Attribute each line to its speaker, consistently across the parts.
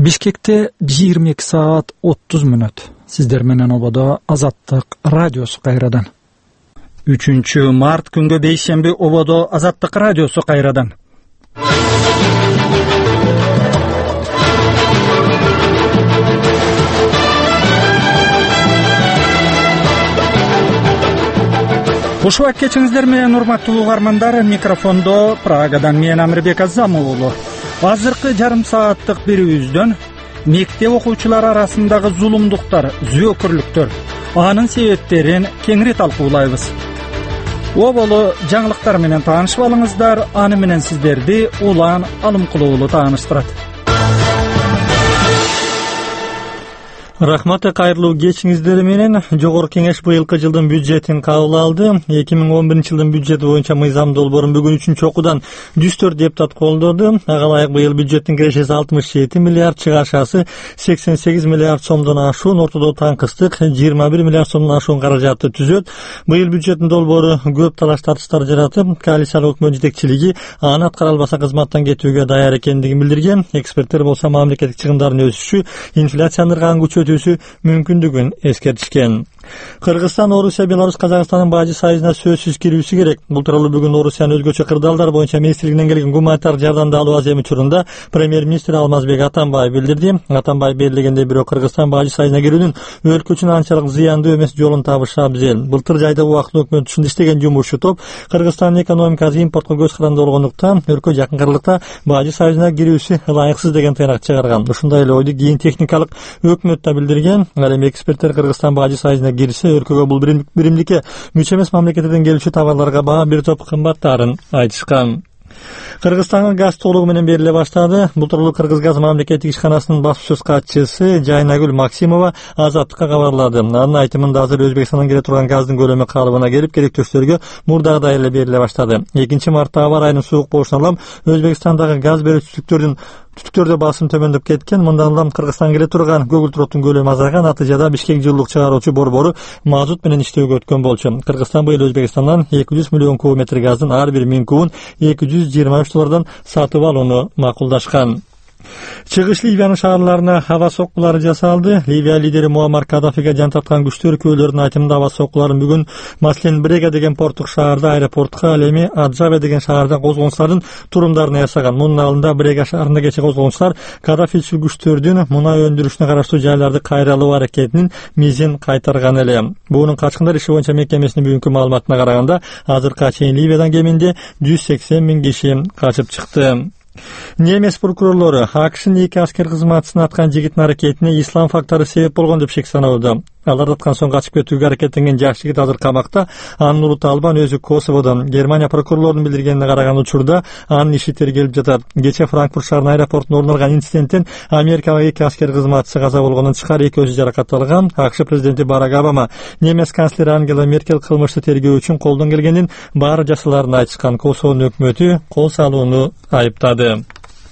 Speaker 1: Бишкекте 22 saat 30 minut. Sizler menen obodo Azatlyk radiosu kayradan. 3 mart күнгө бейшемби obodo Azatlyk radiosu kayradan. Ушул кечиңиздер менен урматтуу угармандар, микрофондо Прагадан мен Амирбек Азамов уулу. Азыркы жарым сааттык берүүбүздөн мектеп окуучулары арасындагы зулумдуктар, зөөкүрлүктөр, анын себептерин кеңири талкуулайбыз. Оболу жаңылыктар менен таанышып алыңыздар, аны менен сиздерди Улан Алымкулуу тааныштырат.
Speaker 2: Рахмат, кайрылуу кечиңиздер менен. Жогорку кеңеш быйылкы жылдын бюджетин кабыл алды. 2011 жылдын бюджети боюнча мыйзам долбоорун бүгүн 3 окуудан 104 депутат колдоду. Ага ылайык быйыл бюджеттин кирешеси 67 миллиард, чыгашасы 88 миллиард сомдон ашуун, ортодо таңкыстык 21 миллиард сомдон ашуун каражатты түзөт. Быйыл бюджеттин долбоору көп талаш тартыштар жаратып, коалициялык өкмөт жетекчилиги аны аткара албаса кызматтан кетүүгө даяр экендигин билдирген. Эксперттер болсо мамлекеттик чыгымдардын өсүшү, инфляцияны күчөтүүсү мүмкүндүгүн эскертишкен. Кыргызстан, Орусия, Беларусь, Казакстандын бажы союзуна сөзсүз кирүүсү керек. Бул тууралуу бүгүн Орусиянын өзгөчө кырдаалдар боюнча министрлигинен келген гуманитар жардамды алуу азем учурунда премьер-министр Алмазбек Атамбаев билдирди. Атамбаев белгилегендей, бирок Кыргызстан бажы союзуна кирүүнүн өлкө үчүн анчалык зыяндуу эмес жолун табыш абзел. Былтыр жайда убактылуу өкмөт ушунда иштеген жумушчу топ Кыргызстандын экономикасы импортко көз каранды болгондуктан өлкө жакын аралыкта бажы союзуна кирүүсү ылайыксыз деген тыйнак чыгарган. Ушундай эле ойду кийин техникалык өкмөт да билдирген. Ал эми эксперттер Кыргызстан бажы союзуна кирсе өлкөгө бул биримдикке мүчө эмес мамлекеттерден келүүчү товарларга баа бир топ кымбаттаарын айтышкан. Кыргызстанга газ толугу менен бериле баштады. Бул тууралуу Кыргызгаз мамлекеттик ишканасынын баспасөз катчысы Жайнагүл Максимова Азаттыкка кабарлады. Анын айтымында азыр Өзбекстандан келе турган газдын көлөмү калыбына келип, керектөштөргө мурдагыдай эле бериле баштады. 2-марта аба ырайынын суук болушуна улам Өзбекстандагы газ берүүчү түтүктөрдө басым төмөндөп кеткен. Мындан улам Кыргызстанга келе турган көгүл-туруктун көлөмү азайган. Натыйжада Бишкек жылуулук чыгаруучу борбору мазут менен иштөөгө өткөн болчу. Кыргызстан быйыл Өзбекстандан 200 миллион кубометр газдын ар бир 1000 кубун $223 сатып алууну макулдашкан. Чыгыш Ливиянын шаарларына аба соккулары жасалды. Ливия лидери Муаммар Кадафиге жан тарткан күчтөр өкүлдөрүнүн айтымында аба соккуларын бүгүн маселен Брега деген порттук шаарда, аэропортко, ал эми Аджабе деген шаарда козголгучулардын турумдарын ясаган. Мунун алдында Брега шаарында кече козголгучулар Кадафичил күчтөрдүн мунай өндүрүшүнө караштуу жайларды кайралуу аракетинин мизин кайтарган эле. Буунун качкындар иши боюнча мекемесинин бүгүнкү маалыматына караганда, азыркыга чейин Ливиядан кеминде 180 000 киши качып чыкты. Немец прокурорлору АКШнын 2 аскер кызматчысын аткан жигиттин аракетине ислам фактору себеп болгон деп шек саноодо. Алар аткан соң качып кетүүгө аракеттенген жаш жигит азыр камакта. Анын улуты Албан өзү Косоводон. Германия прокурорлорунун билдиргенине караган учурда анын иши тергелип жатат. Кече Франкфурт шаарынын аэропортунда орун алган инциденттен Америкага 2 аскер кызматчысы каза болгондон тышкары 2 өзү жаракатталган. АКШ президенти Барак Обама Немец канцлери Ангела Меркель кылмышты тергөө үчүн колдон келгендин баары жасаларын айтышкан. Косовонун өкмөтү кол салууну айыптады.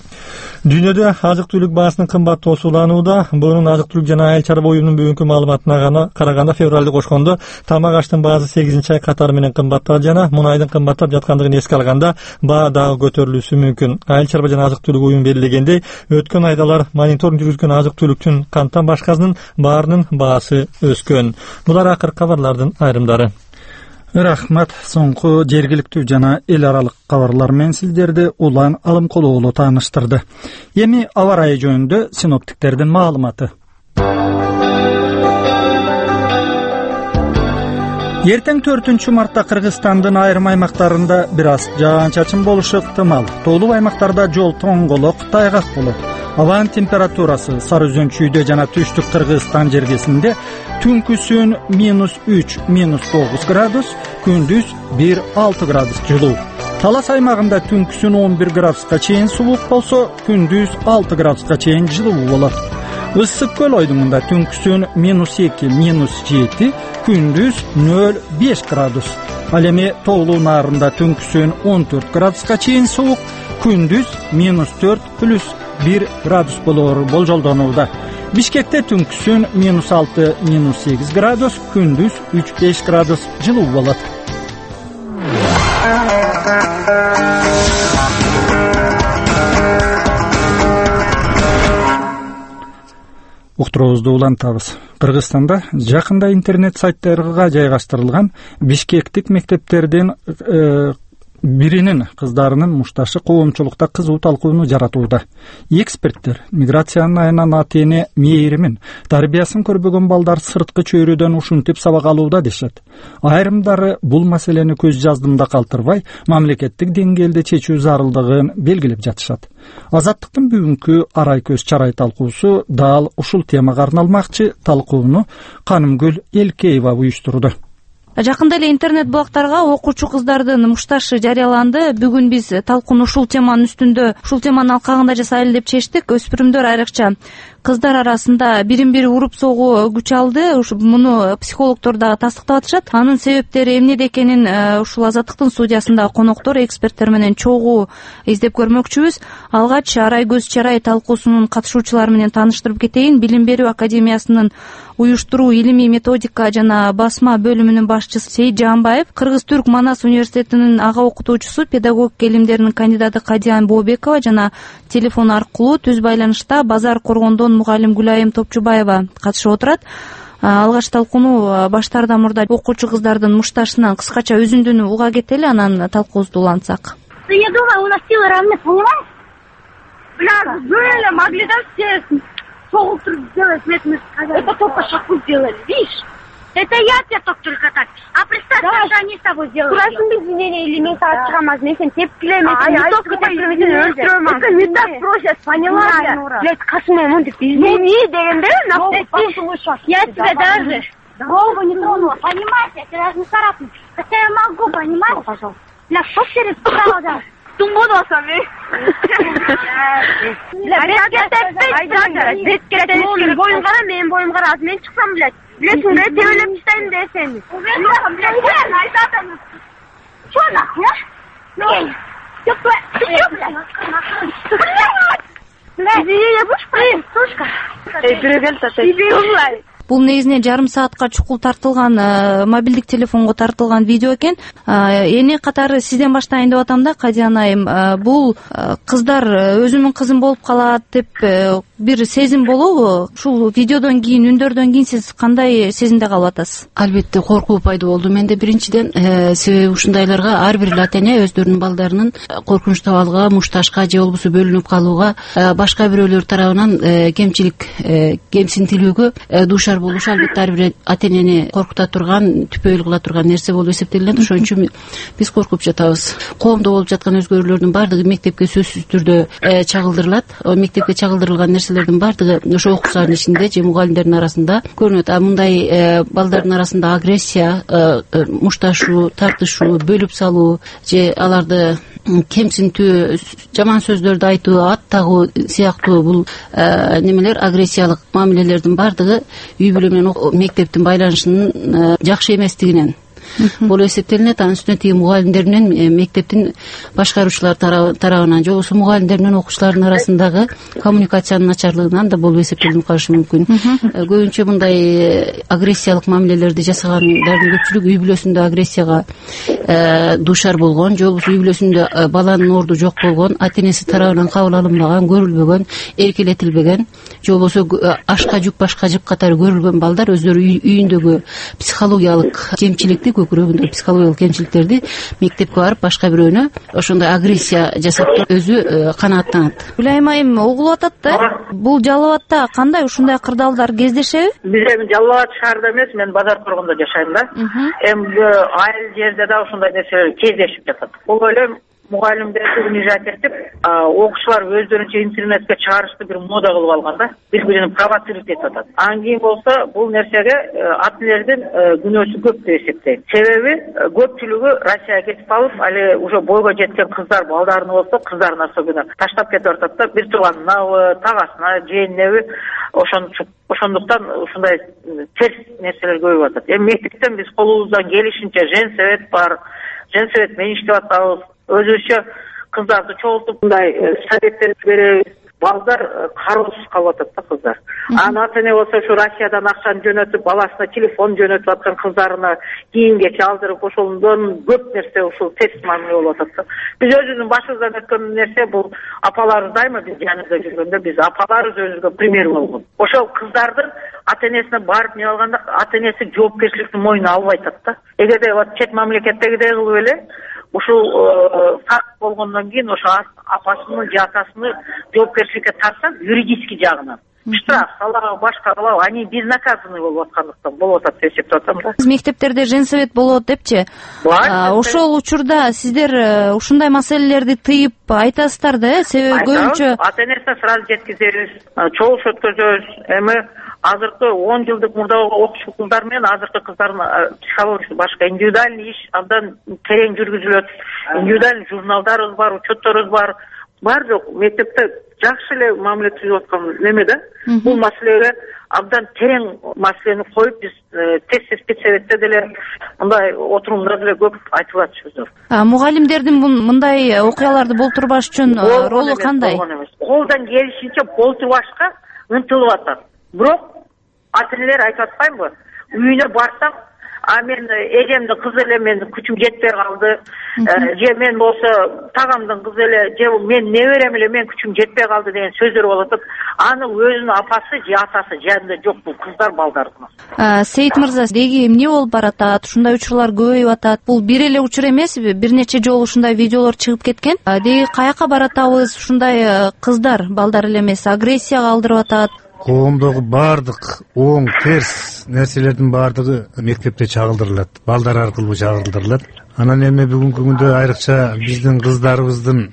Speaker 2: Дүйнөдө азык-түлүк баасынын кымбаттоосу уланууда. Бунун азык-түлүк жана айыл чарба уюмунун бүгүнкү маалыматына караганда февралды кошкондо тамак аштын баасы 8-ай катары менен кымбаттады жана мунайдын кымбаттап жаткандыгын эске алганда баа дагы көтөрүлүшү мүмкүн. Айыл чарба жана азык-түлүк уюму белгилегендей, өткөн айдалар мониторинг жүргүзгөн азык-түлүктүн канттан башкасынын баарынын баасы өскөн. Булар акыркы кабарлардын айрымдары.
Speaker 1: Рахмат, соңку жергиликтүү жана эл аралык кабарлар менен сиздерди Улан Алымкулуу тааныштырды. Эми аба ырайы жөнүндө синоптиктердин маалыматы. Эртең 4-мартта Кыргызстандын айрым аймактарында бир аз жаан-чачын болушу ыктымал. Тоолуу аймактарда жол тоңголок, тайгак болот. Абанын температурасы Сары Өзөн жана түштүк Кыргызстан жергесинде түнкүсүн -3, -9 градус, күндүз 1-6 градус жылуу. Талас аймагында түнкүсүн 11 градуска чейин суук болсо, күндүз 6 градуска чейин жылуу болот. Ысык көл ойдуңунда түнкүсүн -2, -7, күндүз 0-5 градус. Ал эми тоолуу нарында түнкүсүн 14 градуска чейин суук, күндүз -4 1 градус болоор болжолдонууда. Бишкекте түнкүсүн -6, -8 градус, күндүз 3-5 градус жылуу болот. Уктуруубузду улантабыз. Кыргызстанда жакында интернет сайттарга жайгаштырылган бишкектик мектептердин биринин кыздарынын мушташы коомчулукта кызуу талкууну жаратууда. Эксперттер миграциянын айынан ата-эне мээримин, тарбиясын көрбөгөн балдар сырткы чөйрөдөн ушинтип сабак алууда дешет. Айрымдары бул маселени көз жаздымда калтырбай, мамлекеттик деңгээлде чечүү зарылдыгын белгилеп жатышат. Азаттыктын бүгүнкү арай көз чарай талкуусу дал ушул темага арналмакчы. Талкууну Канымгүл Элкеева уюштурду.
Speaker 3: Жакында эле интернет булактарга окуучу кыздардын мушташы жарыяланды. Бүгүн биз талкууну ушул теманын үстүндө, ушул теманын алкагында жасайлы деп чечтик. Өспүрүмдөр айрыкча кыздар арасында бирин-бири уруп согуу күч алды. Муну психологдор дагы тастыктап атышат. Анын себептери эмнеде экенин ушул Азаттыктын студиясындагы коноктор, эксперттер менен чогуу издеп көрмөкчүбүз. Алгач арай көз чарай талкуусунун катышуучулары менен тааныштырып кетейин. Билим берүү академиясынын уюштуруу, илимий методика жана басма бөлүмүнүн башчысы Сейит Жаанбаев, Кыргыз-Түрк Манас университетинин ага окутуучусу, педагогика илимдеринин кандидаты Кадиян Бообекова жана телефон аркылуу түз байланышта Базар Коргондон мугалим Гүлайым Топчубаева катышып отурат. Алгач талкууну баштаардан мурда окуучу кыздардын мушташынан кыскача үзүндүнү уга кетели, анан талкуубузду улантсак.
Speaker 4: Я думаю, у нас силы равны, понимаешь? Бля, были, могли да все соглуп сделать, это только шаку сделали, видишь? Это я тебе только так. А представь, что они с тобой делают. Kurasın biz yine elimin saat çıkamaz. Neyse tepkilemesin. Не только тепкилемесин. Это не так просят, поняла я? Блядь, касмай мундик. Извини, дегенде, я тебя даже голову не тронула. Понимаешь, я тебя даже не царапну. Хотя я могу, понимаешь? Пожалуйста. Бля, что через правда? Думаю, сами. Boyun kara, benim boyum kara. Ben çıksam bile. Bilesin be, tevelep isteyim de seni. Şuna ya. Ne? Yok be. Yok be. Bizi yapış mı? Tuşka. Bire gel.
Speaker 3: Бул негизинен жарым саатка чукул тартылган, мобилдик телефонго тартылган видео экен. Эне катары сизден баштайын деп атам да, Кадиян айым. Бул кыздар өзүмүн кызым болуп калат деп бир сезим болобу? Ушул видеодон кийин, үндөрдөн кийин сиз кандай сезимде калып атасыз?
Speaker 5: Албетте коркуу пайда болду менде биринчиден. Себеби ушундайларга ар бир ата-эне өздөрүнүн балдарынын коркунучтуу абалга, мушташка же болбосо бөлүнүп калууга, башка бирөөлөр тарабынан кемчилик, кемсинтилүүгө дуушар болушу албетте ар бир ата-энени коркута турган, түпөйүл кыла турган нерсе болуп эсептелинет. Ошон үчүн биз коркуп жатабыз. Коомдо болуп жаткан өзгөрүүлөрдүн баардыгы мектепке сөзсүз түрдө чагылдырылат. Мектепке чагылдырылган нерселердин баардыгы ошо окуучулардын ичинде же мугалимдердин арасында көрүнөт. Мындай балдардын арасында агрессия, мушташуу, тартышуу, бөлүп салуу же аларды кемсинтүү, жаман сөздөрдү айтуу, ат тагуу сыяктуу бул немелер, агрессиялык мамилелердин баардыгы үй бүлө менен мектептин байланышынын жакшы эместигинен болуп эсептелинет. Анын үстүнө тиги мугалимдер менен мектептин башкаруучулар тарабынан же болбосо мугалимдер менен окуучулардын арасындагы коммуникациянын начарлыгынан да болуп эсептелип калышы мүмкүн. Көбүнчө мындай агрессиялык мамилелерди жасагандардын көпчүлүгү үй бүлөсүндө агрессияга дуушар болгон же болбосо үй бүлөсүндө баланын орду жок болгон, ата-энеси тарабынан кабыл алынбаган, көрүлбөгөн, эркелетилбеген же болбосо ашка жүк башка жып катары көрүлгөн балдар өздөрү үйүндөгү психологиялык кемчиликти, көкүрөгүндө психологиялык кемчиликтерди мектепке барып башка бирөөнө ошондой агрессия жасап өзү канааттанат.
Speaker 3: Гүлайым айым угулуп атат да. Бул Жалал Абадта кандай ушундай кырдаалдар кездешеби?
Speaker 6: Биз эми Жалал Абад шаарында эмес, мен Базар Коргондо жашайм да. Эми айыл жерде да ушундай нерселер кездешип жатат. Бул эле мугалимдерди унижать этип, окуучулар өздөрүнчө интернетке чыгарышты бир мода кылып алган да, бири-бирин провоцировать этип атат. Анан кийин болсо бул нерсеге ата-энелердин күнөөсү көп деп эсептейм. Себеби көпчүлүгү Россияга кетип алып, али уже бойго жеткен кыздар, балдарыны болсо кыздарын особенно таштап кетип атат да, бир тууганына, тагасына, жээнинеби, ошондуктан ушундай терс нерселер көбөйүп атат. Эми мектептен биз колубуздан келишинче женсовет бар, женсовет менен иштеп атабыз. Өзүбүзчө кыздарды чогултуп мындай советтерди беребиз. балдар кароосуз калып атат да кыздар. Анан ата эне болсо ушу Россиядан акчаны жөнөтүп, баласына телефон жөнөтүп аткан кыздарына кийимге чалдырып, ошондон көп нерсе ушул терс мамиле болуп атат да. Биз өзүбүздүн башыбыздан өткөн нерсе бул апаларыбыз дайыма биз жаныбызда жүргөндө биз апаларыбыз өзүбүзгө пример болгон. Ошол кыздардын ата энесине барып не алганда ата энеси жоопкерчиликти мойнуна албай атат да. Эгерде чет мамлекеттегидей кылып эле ушул факт болгондон кийин ошо апасыны же атасыны жоопкерчиликке тартса юридический жагынан штраф салабы башка кылабы, они безнаказанный болуп аткандыктан болуп атат деп эсептеп атам да.
Speaker 3: Мектептерде женсовет болот депчи. Ошол учурда сиздер ушундай маселелерди тыйып айтасыздар да, себеби көбүнчө
Speaker 6: ата энесине сразу жеткизебиз, чогулуш өткөзөбүз. Эми азыркы 10 жылдык мурдагы окуучу кыздар менен азыркы кыздардын психологиясы башка. Индивидуальный иш абдан терең жүргүзүлөт. Индивидуальный журналдарыбыз бар, учетторубуз бар. Бар жок мектепте жакшы эле мамиле түзүп аткан неме да. Бул маселеге абдан терең маселени коюп биз тез спецсоветте деле мындай отурумда деле көп айтып атышыбыз.
Speaker 3: Мугалимдердин мындай окуяларды болтурбаш үчүн ролу кандай?
Speaker 6: Колдон келишинче болтурбашка ынтылып атат. Бирок ата энелер айтып атпаймынбы? Үйүнө барсам, мен эжемдин кызы эле, мен күчүм жетпей калды, же мен болсо тагамдын кызы эле, же мен неберем эле, мен күчүм жетпей калды деген сөздөр болуп атат. Аны өзүнүн апасы же атасы жанында жок бул кыздар балдардын.
Speaker 3: Сейит мырза, деги эмне болуп баратат? Ушундай учурлар көбөйүп атат. Бул бир эле учур эмеспи? Бир нече жолу ушундай видеолор чыгып кеткен. Деги каяка баратабыз? Ушундай кыздар, балдар эле эмес, агрессияга алдырып атат.
Speaker 7: Коомдогу баардык оң терс нерселердин баардыгы мектепте чагылдырылат, балдар аркылуу чагылдырылат. Анан эми бүгүнкү күндө айрыкча биздин кыздарыбыздын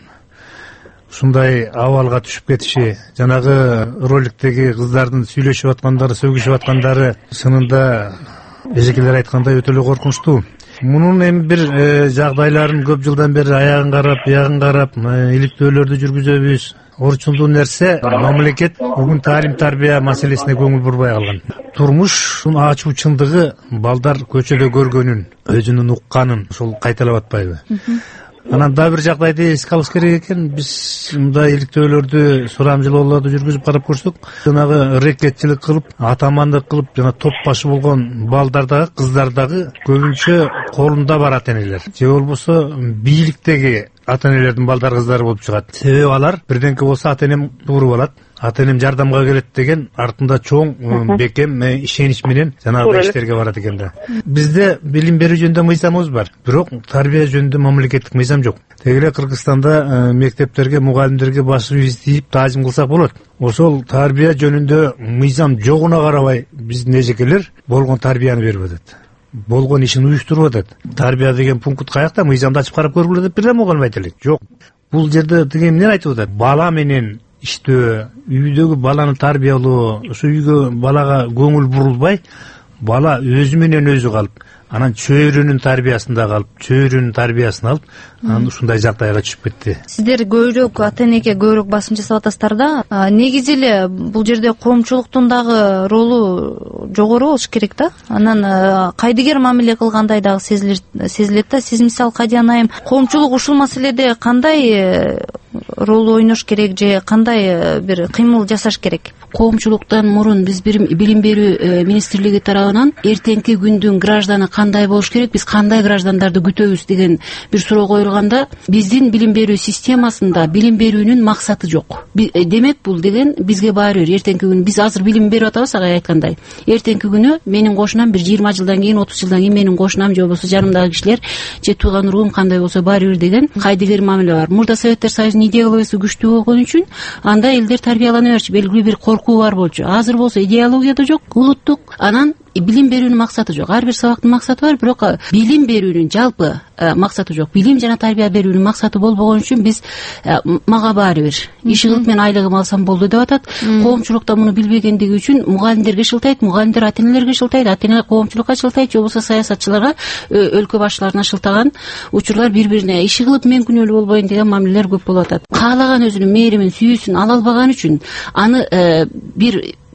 Speaker 7: ушундай абалга түшүп кетиши, жанагы роликтеги кыздардын сүйлөшүп аткандары, сөгүшүп аткандары чынында эжекелер айткандай өтө эле коркунучтуу. Мунун эми бир жагдайларын көп жылдан бери аягын карап, биягын карап, иликтөөлөрдү жүргүзөбүз. Орчундуу нерсе мамлекет бүгүн таалим тарбия маселесине көңүл бурбай калган. Турмуштун ачуу чындыгы балдар көчөдө көргөнүн, өзүнүн укканын ошол кайталап атпайбы? Анан дагы бир жагдайды эске алыш керек экен. Биз мындай иликтөөлөрдү сурамжылоолорду жүргүзүп карап көрсөк, жанагы рэкетчилик кылып, атамандык кылып, жана топ башы болгон балдар дагы, кыздар дагы көбүнчө колунда бар ата энелер. Же болбосо бийликтеги ата энелердин балдар кыздары болуп чыгат. Себеби алар бирденке болсо ата энем туруп алат, ата энем жардамга келет деген артында чоң бекем ишенич менен жанагы иштерге барат экен да. Бизде билим берүү жөнүндө мыйзамыбыз бар, бирок тарбия жөнүндө мамлекеттик мыйзам жок. Теги эле Кыргызстанда мектептерге, мугалимдерге баш ийип таазим кылсак болот. Ошол тарбия жөнүндө мыйзам жогуна карабай биздин эжекелер болгон тарбияны берип атат. Болгон ишин уюштуруп атат. Тарбия деген пункт каякта, мыйзамды ачып карап көргүлө деп бирден мугалим айта элек. Жок. Бул жерде деген эмне айтып атат? Бала менен иштөө, үйдөгү баланы тарбиялоо, ошо үйгө балага көңүл бурулбай, бала өзү менен өзү калып, анан чөйрөнүн тарбиясында калып, чөйрөнүн тарбиясын алып, анан ушундай жагдайга түшүп кетти. Сиздер
Speaker 3: көбүрөөк ата энеге көбүрөөк басым жасап атасыздар да. Негизи эле бул жерде коомчулуктун дагы ролу жогору болуш керек да. Анан кайдыгер мамиле кылгандай дагы сезилет да. Сиз мисалы Кадиян айым, коомчулук ушул маселеде кандай рол ойнош керек же кандай бир кыймыл жасаш керек?
Speaker 5: Коомчулуктан мурун биз билим берүү министрлиги тарабынан эртеңки күндүн гражданы кандай болуш керек, биз кандай граждандарды күтөбүз деген бир суроо коюлганда, биздин билим берүү системасында билим берүүнүн максаты жок. Демек бул деген бизге баары бир эртеңки күн биз азыр билим берип атабыз, ага айткандай. Эртеңки күнү менин кошунам бир 20 жылдан кийин, 30 жылдан кийин менин кошунам же болбосо жанымдагы кишилер же тууган уругум кандай болсо баары бир деген кайдыгер мамиле бар. Мурда Советтер Союзунун идеологиясы күчтүү болгон үчүн анда элдер тарбиялана берчү, белгилүү бир коркуу бар болчу. Азыр болсо идеология да жок, улуттук, анан билим берүүнүн максаты жок. Ар бир сабактын максаты бар, бирок билим берүүнүн жалпы максаты жок. Билим жана тарбия берүүнүн максаты болбогон үчүн биз мага баары бир иш кылып мен айлыгымды алсам болду деп атат. Коомчулукта муну билбегендиги үчүн мугалимдерге шылтайт, мугалимдер ата энелерге шылтайт, ата эне коомчулукка шылтайт, же болбосо саясатчыларга, өлкө башчыларына шылтаган учурлар бири-бирине иш кылып мен күнөөлүү болбоюн деген мамилелер көп болуп атат. Каалаган өзүнүн мээримин, сүйүүсүн ала албаган үчүн аны бир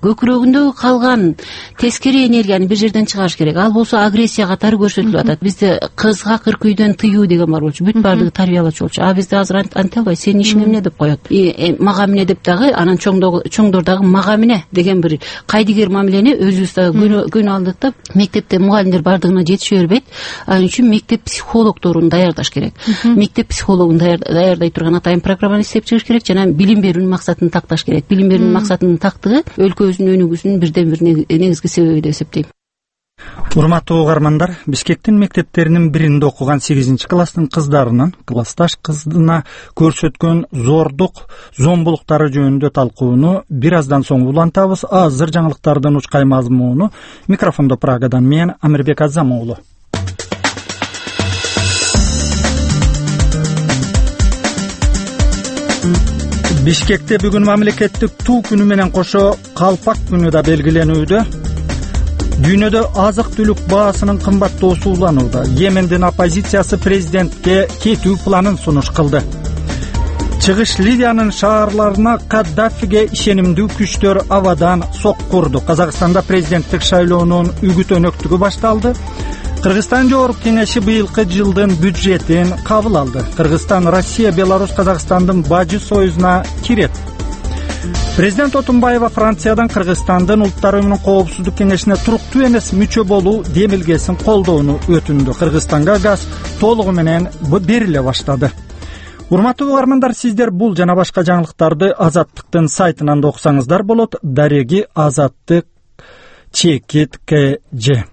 Speaker 5: көкүрөгүндө калган тескери энергияны бир жерден чыгарыш керек. Ал болсо агрессия катары көрсөтүлүп атат. Бизде кызга кырк үйдөн тыюу деген бар болчу, бүт баардыгы тарбиялачу болчу. А бизде азыр анте албайбыз. Сенин ишиң эмне деп коет. Мага эмне деп дагы анан чоңдор дагы мага эмне деген бир кайдыгер мамилени өзүбүз дагы күн алдык да. Мектепте мугалимдер баардыгына жетише бербейт. Ал үчүн мектеп психологдорун даярдаш керек. Мектеп психологун даярдай турган атайын программаны иштеп чыгыш керек жана билим берүүнүн максатын такташ керек. Билим берүүнүн максатынын тактыгы өлкөбүздүн өнүгүүсүнүн бирден бир негизги себеби деп эсептейм.
Speaker 1: Урматтуу угармандар, Бишкектин мектептеринин биринде окуган 8-класстын кыздарынын классташ кызына көрсөткөн зордук, зомбулуктары жөнүндө талкууну бир аздан соң улантабыз. Азыр жаңылыктардын учкай мазмуну микрофондо Прагадан мен Амирбек Азам уулу. Бишкекте бүгүн мамлекеттик туу күнү менен кошо Калпак күнү да белгиленүүдө. Дүйнөдө азык-түлүк баасынын кымбаттоосу уланууда. Йемендин оппозициясы президентке кетүү планын сунуш кылды. Чыгыш Ливиянын шаарларына Каддафиге ишенимдүү күчтөр абадан соккурду. Казакстанда президенттик шайлоонун үгүт-өнөктүгү башталды. Кыргызстан Жогорку Кеңеши быйылкы жылдын бюджетин кабыл алды. Кыргызстан, Россия, Беларусь Казакстандын бажы союзуна кирет. Президент Отунбаева Франциядан Кыргызстандын Улуттар Уюмунун Коопсуздук Кеңешине туруктуу эмес мүчө болуу демилгесин колдоону өтүндү. Кыргызстанга газ толугу менен бериле баштады. Урматтуу угармандар, сиздер бул жана башка жаңылыктарды Азаттыктын сайтынан да окусаңыздар болот. Дареги Азаттык чекит КЖ.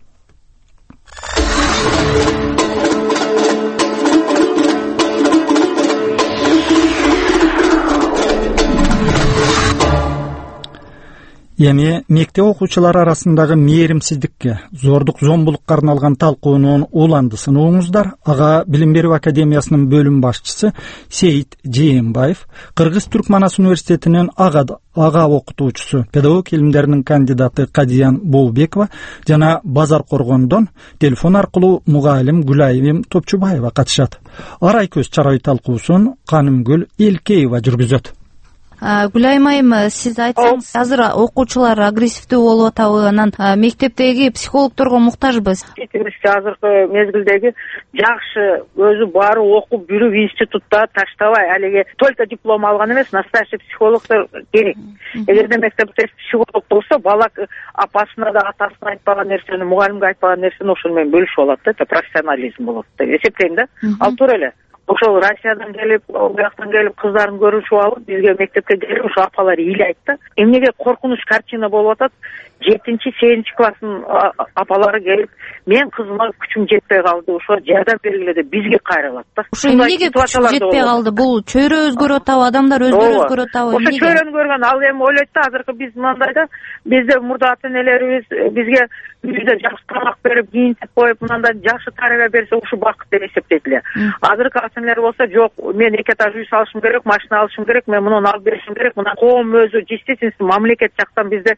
Speaker 1: Эми мектеп окуучулары арасындагы мээримсиздикке, зордук зомбулукка арналган талкуунун уландысын угуңуздар. Ага Билим берүү академиясынын бөлүм башчысы Сейит Жээнбаев, Кыргыз-Түркманас университетинин ага окутуучусу, педагог илимдеринин кандидаты Кадиян Бообекова жана Базар Коргондон телефон аркылуу мугалим Гүлайым Топчубаева катышат. Арай көз чарай талкуусун Канымгүл Элкеева жүргүзөт.
Speaker 3: Гүлайым айым, сиз айтсаңыз, азыр окуучулар агрессивдүү болуп атабы, анан мектептеги психологдорго муктажбыз?
Speaker 6: Азыркы мезгилдеги жакшы өзү баары окуп жүрүп институтта таштабай, алиги только диплом алган эмес, настоящий психологдор керек. Эгерде мектепте психолог болсо, бала апасына да атасына айтпаган нерсени, мугалимге айтпаган нерсени ошону менен бөлүшүп алат да, это профессионализм болот деп эсептейм да. Ал туура эле. Ошол Россиядан келип, бияктан келип кыздарын көрүшүп алып, бизге мектепке келип, ошо апалар ыйлайт да. Эмнеге коркунуч картина болуп атат? 7-8 класстын апалары келип, мен кызыма күчүм жетпей калды, ошо жардам бергиле деп бизге кайрылат да.
Speaker 3: Ошо эмнеге күчүм жетпей калды? Бул чөйрө өзгөрүп атабы, адамдар өздөрү өзгөрүп атабы?
Speaker 6: Ошо чөйрөнү көргөн ал эми ойлойт да, азыркы биз мындай да, бизде мурда ата-энелерибиз бизге үйдө жакшы тамак берип, кийинтип коюп, мындай жакшы тарбия берсе, ушу бакыт деп эсептейт эле. Азыркы ата-энелер болсо, жок, мен 2 этаж үй салышым керек, машина алышым керек, мен муну алып беришим керек. Мына коом өзү естественно мамлекет жактан бизде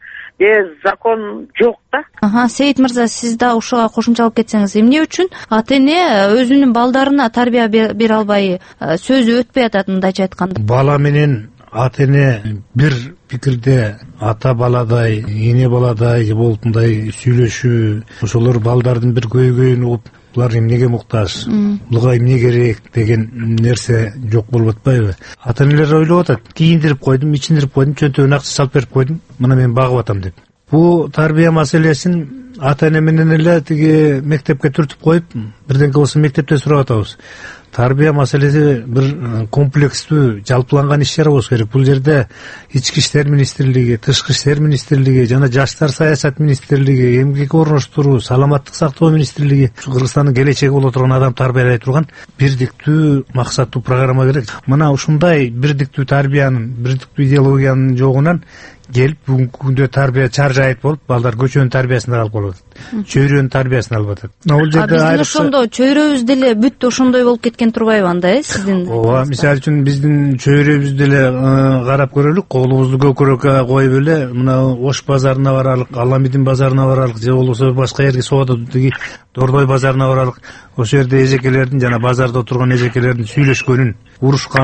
Speaker 6: закон жок да.
Speaker 3: Сейит мырза, сиз да ушуга кошумчалап кетсеңиз, эмне үчүн ата-эне өзүнүн балдарына тарбия бере албай, сөзү өтпөй атат мындайча айтканда?
Speaker 7: Бала менен ата-эне бир пикирде, ата баладай, эне баладай болуп мындай сүйлөшүү, ошолор балдардын бир көйгөйүн угуп, булар эмнеге муктаж, буга эмне керек деген нерсе жок болуп атпайбы? Ата-энелер ойлоп атат, кийиндирип койдум, ичиндирип койдум, чөнтөгүнө акча салып берип койдум, мына мен багып атам деп. Бул тарбия маселесин ата-эне менен эле тиги мектепке түртүп коюп, бирденке болсо мектепте сурап атабыз. Тарбия маселеси бир комплекстүү, жалпыланган иш-чара болуш керек. Бул жерде Ички иштер министрлиги, Тышкы иштер министрлиги жана Жаштар саясат министрлиги, эмгек орноштуруу, саламаттык сактоо министрлиги, Кыргызстандын келечеги боло турган адам тарбиялай турган бирдиктүү максаттуу программа керек. Мына ушундай бирдиктүү тарбиянын, бирдиктүү идеологиянын жогунан келип бүгүнкү күндө тарбия чаржайыт болуп, балдар көчөнүн тарбиясын алып калып атат. Чөйрөнүн тарбиясын алып атат.
Speaker 3: Биздин ошондо чөйрөбүз деле бүт ошондой болуп кеткен турбайбы анда, сиздин?
Speaker 7: Ооба, мисалы үчүн биздин чөйрөбүздү деле карап көрөлүк, колубузду көкүрөккө коюп эле, мына Ош базарына баралык, Аламидин базарына баралык, же болбосо башка жерге Соододоги Дордой базарына баралык. Ошол жерде эжекелердин жана базарда отурган эжекелердин сүйлөшкөнүн, урушканын,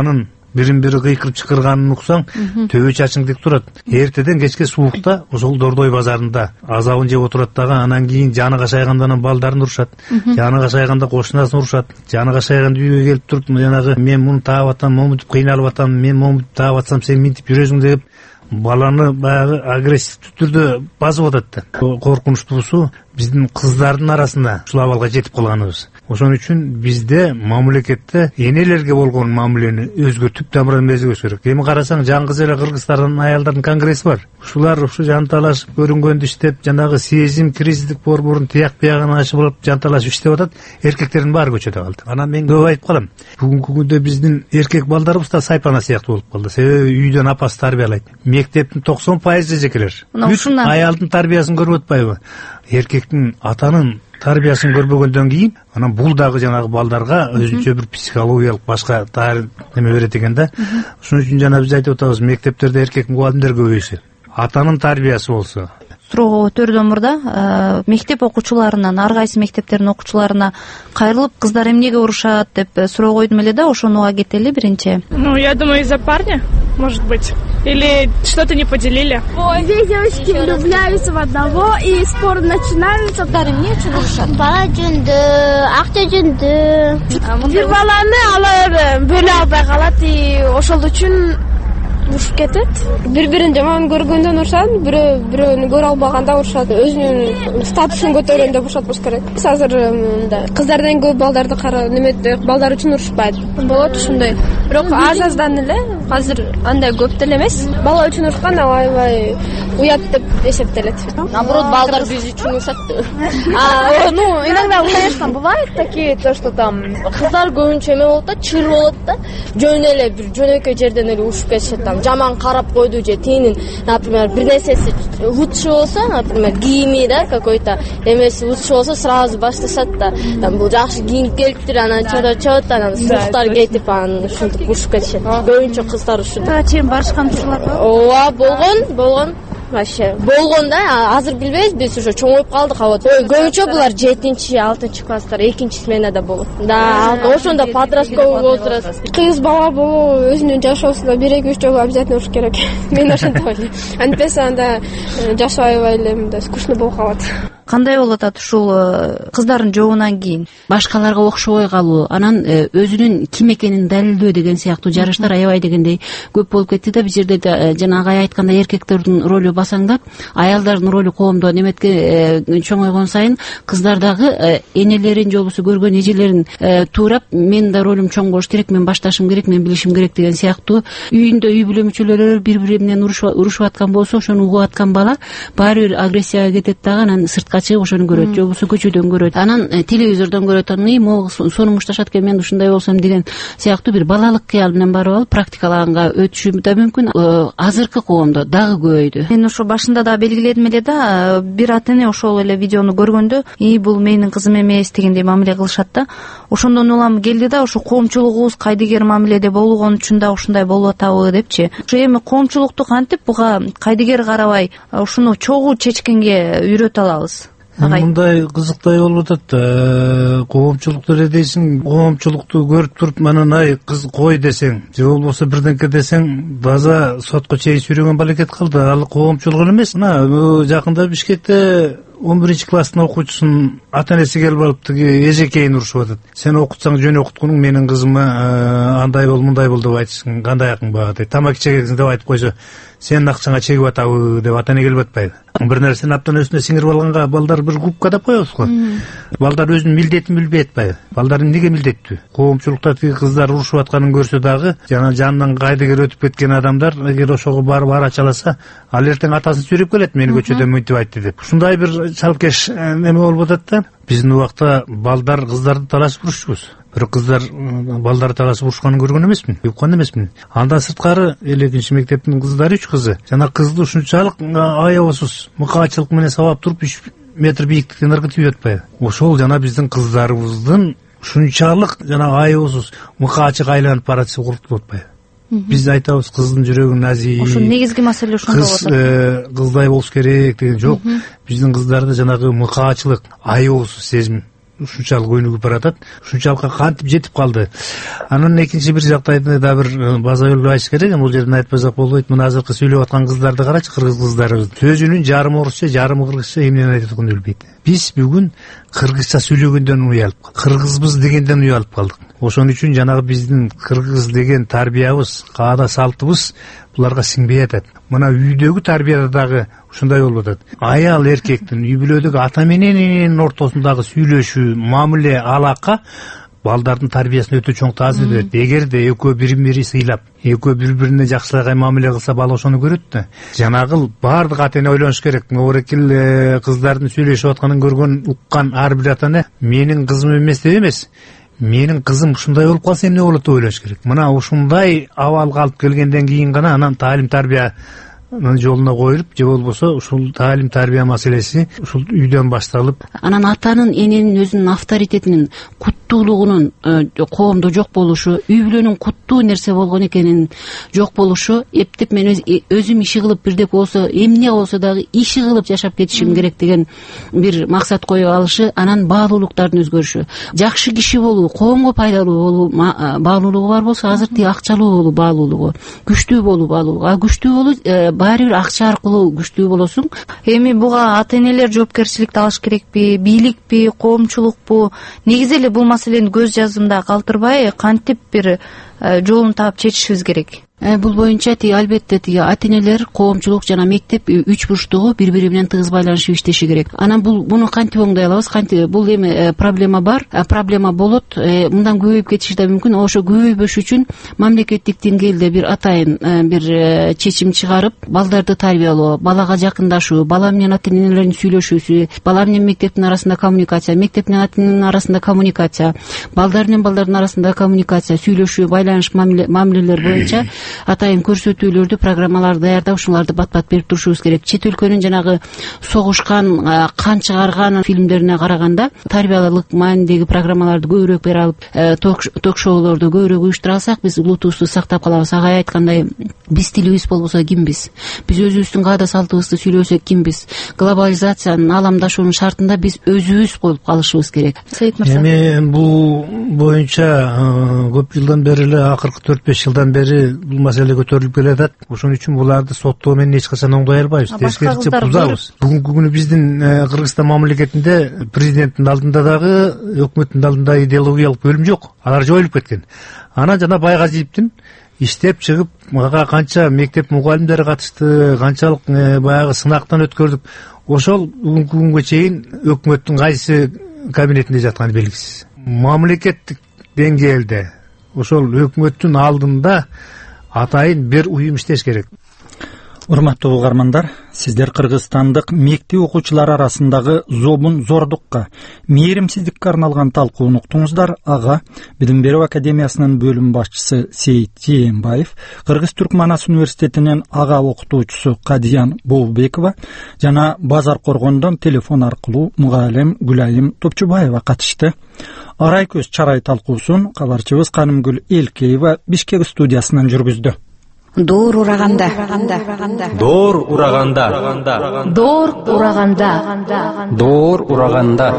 Speaker 7: бирин бири кыйкырып чакырганын уксаң төбө чачың тик турат. Эртеден кечке суулукта ошол Дордой базарында азабын жеп отурат дагы, анан кийин жаны кашайганда балдарын урушат, жаны кашайганда кошунасын урушат, жаны кашайганда үйгө келип туруп жанагы мен муну таап атам, момунтип кыйналып атам, мен момунтип таап атсам сен минтип жүрөсүң деп баланы баягы агрессивдүү түрдө басып атат да. Коркунучтуусу биздин кыздардын арасында ушул абалга жетип калганыбыз. Ошон үчүн бизде мамлекетте энелерге болгон мамилени өзгөртүп тамырын безебеш керек. Эми карасаң жалгыз эле Кыргызстандын аялдардын конгресси бар. Ушулар ушу жанталашып көрүнгөндү иштеп, жанагы сезим кризистик борборун тияк биягын ачып алып жанталашып иштеп атат. Эркектердин баары көчөдө калды. Анан мен көп айтып калам. Бүгүнкү күндө биздин эркек балдарыбыз да сайпана сыяктуу болуп калды. Себеби үйдөн апасы тарбиялайт. Мектептин 90% эжекелер. Аялдын тарбиясын көрүп атпайбы? Эркектин атанын тарбиясын көрбөгөндөн кийин анан бул дагы жанагы балдарга өзүнчө бир психологиялык башка неме берет экен да. Ошон үчүн жана биз айтып атабыз, мектептерде эркек мугалимдер көбөйсө, атанын тарбиясы болсо.
Speaker 3: Суроого өтөрдөн мурда мектеп окуучуларынан, ар кайсы мектептердин окуучуларына кайрылып, кыздар эмнеге урушат деп суроо койдум эле да, ошонуга кетели биринчи.
Speaker 8: Я думаю, из-за парня, может быть. Или что-то не поделили.
Speaker 9: Две девочки влюбляются в одного, и спор начинается.
Speaker 3: Эмне үчүн урушат?
Speaker 9: Бала жүндү, акча жүндү. Бир баланы алып бөлө албай калат, и ошол үчүн урушуп кетет. Бири-бирин жаман көргөндөн урушат, бирөөнү көрө албаганда урушат. Өзүнүн статусун көтөргөндө урушат болуш керек. Биз азыр кыздардан көп балдарды балдар үчүн урушпайт. Болот ушундай. Бирок аз-аздан эле, азыр андай көп деле эмес. Бала үчүн урушкан аябай уят деп эсептелет.
Speaker 10: Наоборот, балдар биз үчүн урушат.
Speaker 9: Иногда, конечно, бывает такие, то, что там
Speaker 10: кыздар көбүнчө эме болот да, чыр болот да. Жөн эле бир жөнөкөй жерден эле урушуп кетишет. Жаман карап койду же тиинин, например, бир нерсеси лучше болсо, например, кийими да какой-то эмеси лучше болсо, сразу башташат да. Там бул жакшы кийинип келиптир, анан чөтөт, анан сууктар кетип, анан ушинтип урушуп кетишет. Көбүнчө кыздар ушундай.
Speaker 3: Чейин барышкан учурлар бар?
Speaker 10: Ооба, болгон. Вообще болгон да, азыр билбейбиз, биз уже чоңоюп калдык. Вот көбүнчө булар 7-6 класстар, 2-сменада болот. Да, ошондо подростковый возраст.
Speaker 9: Кыз бала болуу өзүнүн жашоосунда 1-2-3 жолу обязательно уруш керек. Мен ошентип ойлойм. Антпесе анда жашоо аябай эле мындай скучно болуп калат.
Speaker 3: Кандай болот ушул кыздардын жообунан кийин?
Speaker 5: Башкаларга окшобой калуу, анан өзүнүн ким экенин далилдөө деген сыяктуу жарыштар аябай дегендей көп болуп кетти да. Биз жерде жанагы айткандай эркектердин ролу басаңдап, аялдардын ролу коомдо неметке чоңойгон сайын кыздар дагы энелерин же болбосо көргөн эжелерин туурап, менин да ролум чоң болуш керек, мен башташым керек, мен билишим керек деген сыяктуу үйүндө үй бүлө мүчөлөрү бири-бири менен урушуп аткан болсо, ошону угуп аткан бала баары бир агрессияга кетет дагы, анан сыртка чыгып ошону көрөт, же болбосо көчөдөн көрөт, анан телевизордон көрөт, анан могу сону мушташат экен, мен ушундай болсом деген сыяктуу бир балалык кыял менен барып алып практикалаганга өтүшү да мүмкүн. Азыркы коомдо дагы көбөйдү.
Speaker 3: Мен ошо башында да белгиледим эле да, бир ата эне ошол эле видеону көргөндө, бул менин кызым эмес дегендей мамиле кылышат да. Ошондон улам келди да, ошо коомчулугубуз кайдыгер мамиледе болгон үчүн да ушундай болуп атабы депчи. Ошо эми коомчулукту кантип буга кайдыгер карабай ушуну чогуу чечкенге үйрөтө алабыз?
Speaker 7: Мындай кызыктай болуп атат. Коомчулукту эле дейсиң, коомчулукту көрүп туруп анан кыз кой десең, же болбосо бирденке десең, база сотко чейин сүйрөгөн бала кетип калды. Ал коомчулук эмес. Мына жакында Бишкекте 11-класстын окуучусунун ата-энеси келип алып тиги эжекейин урушуп атат. Сен окутсаң жөн окуткуң, менин кызыма андай бол, мындай бол деп айтышың, кандай акың бар дейт. Тамак чегесиң деп айтып койсо, сенин акчаңа чегип атабы деп ата-эне келип атпайбы? Бир нерсени абдан өсүнө сиңирип алганга балдар бир группка деп коебуз го. Балдар өзүнүн милдетин билбей атпайбы? Балдар эмнеге милдеттүү? Коомчулукта тиги кыздар урушуп атканын көрсө дагы, жана жанынан кайдыгер өтүп кеткен адамдар эгер ошого барып арачаласа, ал эртең атасын сүйрөп келет, мени көчөдө мынтип айтты деп. Ушундай бир чалкеш неме болуп атат да. Биздин убакта балдар кыздарды талашып урушчубуз. Бирок кыздар балдарды талашып урушканын көргөн эмесмин, уккан эмесмин. Андан сырткары 2-нчи мектептин кыздары 3 кызы. Жана кызды ушунчалык аябасыз мыкаачылык менен сабап туруп 3 метр бийиктиктен ыргытып атпайбы? Ошол жана биздин кыздарыбыздын ушунчалык жана аябасыз мыкаачыга айланып баратышы куртулуп атпайбы? Биз айтабыз, кыздын жүрөгү назик.
Speaker 3: Ошо негизги маселе ошондо болот.
Speaker 7: Кыздай болуш керек деген жок. Биздин кыздарда жанагы мыкаачылык, аябасыз сезим ушунчалык өнүгүп баратат, ушунчалыкка кантип жетип калды. Анан экинчи бир жактайды да бир база өлүп айтыш керек. Бул жерден айтпасак болбойт. Мына азыркы сүйлөп аткан кыздарды карачы, кыргыз кыздары. Сөзүнүн жарым орусча, жарым кыргызча эмнени айтып атканын билбейт. Биз бүгүн кыргызча сүйлөгөндөн уялып, кыргызбыз дегенден уялып калдык. Ошон үчүн жанагы биздин кыргыз деген тарбиябыз, каада салтыбыз буларга сиңбей атат. Мына үйдөгү тарбияда дагы ушундай болуп атат. Аял эркектин үй бүлөдөгү ата менен ортосундагы сүйлөшүү, мамиле, алака балдардын тарбиясына өтө чоң таасир берет. Эгерде экөө бири-бири сыйлап, экөө бири-бирине жакшыраак мамиле кылса, бала ошону көрөт да. Жанагы баардык ата эне ойлонуш керек. Оорекил кыздардын сүйлөшүп атканын көргөн, уккан ар бир ата эне менин кызым эмес деп эмес, менин кызым ушундай болуп калса эмне болот деп ойлош керек. Мына ушундай абалга алып келгенден кийин гана анан таалим тарбия жолуна коюлуп, же болбосо ушул таалим тарбия маселеси ушул үйдөн башталып,
Speaker 5: анан атанын, эненин өзүнүн авторитетинин, куттуулугунун коомдо жок болушу, үй бүлөнүн куттуу нерсе болгон экенин жок болушу, эптеп мен өзүм иши кылып бирдек болсо, эмне болсо дагы иши кылып жашап кетишим керек деген бир максат коюп алышы, анан баалуулуктардын өзгөрүшү. Жакшы киши болуу, коомго пайдалуу болуу баалуулугу бар болсо, азыр тиги акчалуу болуу баалуулугу, күчтүү болуу баалуулугу. Күчтүү болуу баары бир акча аркылуу күчтүү болосуң.
Speaker 3: Эми буга ата энелер жоопкерчиликти алыш керекпи, бийликпи, коомчулукпу? Негизи эле бул маселени көз жазымда калтырбай, кантип бир жолун таап чечишибиз керек?
Speaker 5: Бул боюнча албетте ата энелер, коомчулук жана мектеп үч бурчтугу бири-бири менен тыгыз байланышып иштеши керек. Анан буну кантип оңдой алабыз? Бул эми проблема бар, проблема болот, мындан көбөйүп кетиши да мүмкүн. Ошо көбөйбөш үчүн мамлекеттик деңгээлде бир атайын бир чечим чыгарып, балдарды тарбиялоо, балага жакындашуу, бала менен ата энелердин сүйлөшүүсү, бала менен мектептин арасында коммуникация, мектеп менен ата эненин арасында коммуникация, балдар менен балдардын арасында коммуникация, сүйлөшүү, байланыш мамилелер боюнча атайын көрсөтүүлөрдү, программаларды даярдап, ушуларды бат-бат берип турушубуз керек. Чет өлкөнүн жанагы согушкан, кан чыгарган фильмдерине караганда тарбиялык маанидеги программаларды көбүрөөк бере алып, ток-шоулорду көбүрөөк уюштура алсак, биз улутубузду сактап калабыз. Ага айткандай, биз тилибиз болбосо кимбиз? Биз өзүбүздүн каада салтыбызды сүйлөсөк кимбиз? Глобализациянын, ааламдашуунун шартында биз өзүбүз болуп калышыбыз керек.
Speaker 7: Эми бул боюнча көп жылдан бери эле, акыркы 4-5 жылдан бери бул маселе көтөрүлүп келатат. Ошон үчүн буларды соттоо менен эч качан оңдой албайбыз. Тескерисинче бузабыз. Бүгүнкү күнү биздин Кыргызстан мамлекетинде президенттин алдында дагы, өкмөттүн алдында идеологиялык бөлүм жок. Алар жоюлуп кеткен. Анан жана Байгазиевдин иштеп чыгып, ага канча мектеп мугалимдери катышты, канчалык баягы сынактан өткөрдүк. Ошол бүгүнкү күнгө чейин өкмөттүн кайсы кабинетинде жатканы белгисиз. Мамлекеттик деңгээлде ошол өкмөттүн алдында атайын бир уюм иштеш керек.
Speaker 1: Урматтуу угармандар, сиздер Кыргызстандык мектеп окуучулары арасындагы зобун зордукка, мээримсиздикке арналган талкууну уктуңуздар. Ага Билим берүү академиясынын бөлүм башчысы Сейит Жээнбаев, Кыргыз-Түркманас университетинин ага окутуучусу Кадиян Болбекова жана Базар Коргондон телефон аркылуу мугалим Гүлайым Топчубаева катышты. Арай көз чарай талкуусун кабарчыбыз Канымгүл Элкеева Бишкек студиясынан жүргүздү.
Speaker 11: Доор ураганда.
Speaker 12: Доор ураганда.
Speaker 11: Доор ураганда.
Speaker 12: Доор ураганда.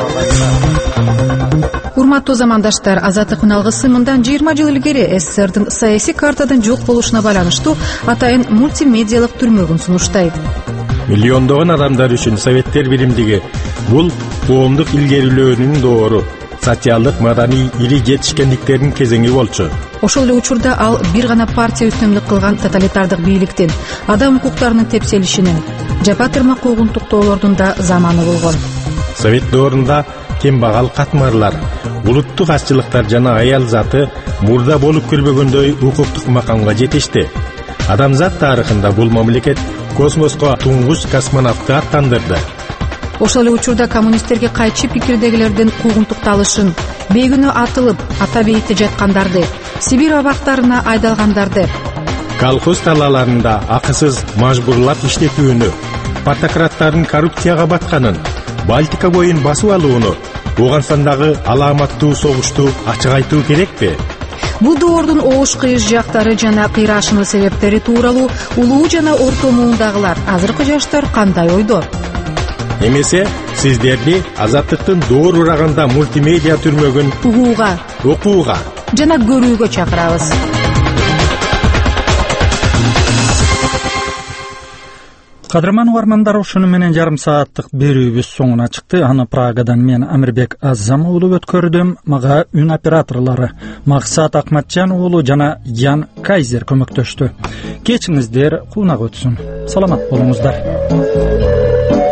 Speaker 11: Урматтуу замандаштар, Азаттыктын алгысы мындан 20 жыл илгери СССРдин саясий картадан жок болушуна байланыштуу атайын мультимедиалык түрмөгүн сунуштайт.
Speaker 13: Миллиондогон адамдар үчүн Советтер биримдиги бул коомдук илгерилөөнүн доору, социалдык маданий ири жетишкендиктердин кезеңи болчу.
Speaker 11: Ошол эле учурда ал бир гана партия үстөмдүк кылган тоталитардык бийликтин, адам укуктарынын тепселишинин, жапа тырмак куугунтуктоолордун да заманы болгон.
Speaker 13: Совет доорунда кембагал катмарлар, улуттук азчылыктар жана аял заты мурда болуп көрбөгөндөй укуктук макамга жетишти. Адамзат тарыхында бул мамлекет космоско туңгуч космонавтты аттандырды.
Speaker 11: Ошол эле учурда коммунисттерге кайчы пикирдегилердин куугунтукталышын, бейгүнөө атылып, ата бейитте жаткандарды, Сибирь абактарына айдалгандарды,
Speaker 13: колхоз талааларында акысыз мажбурлап иштетүүнү, партократтардын коррупцияга батканын, Балтика боюн басып алууну, Ооганстандагы алааматтуу согушту ачык айтуу керекпи?
Speaker 11: Бул доордун оош кыйыш жактары жана кыйрашынуу себептери тууралуу улуу жана орто муундагылар, азыркы жаштар кандай ойдо?
Speaker 13: Эмесе сиздерди Азаттыктын Доор ураганда мультимедиа түрмөгүн
Speaker 11: угууга,
Speaker 13: окууга
Speaker 11: жана көрүүгө чакырабыз.
Speaker 1: Кадырман угармандар, ушуну менен жарым сааттык берүүбүз соңуна чыкты. Аны Прагадан мен Амирбек Азам уулу өткөрдүм. Мага үн операторлору Максат Акматжан уулу жана Ян Кайзер көмөктөштү. Кечиңиздер куунак өтсүн. Саламат болуңуздар.